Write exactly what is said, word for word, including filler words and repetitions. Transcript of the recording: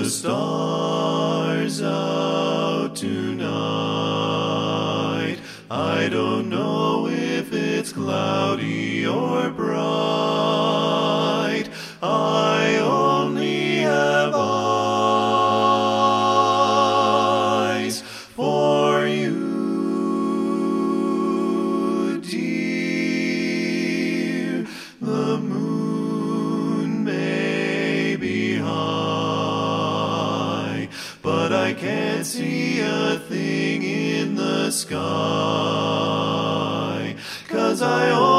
stars out tonight? I don't know if it's cloudy or bright. I only have eyes for you, dear. The moon may be high, but I can't see a thing in the sky, 'cause I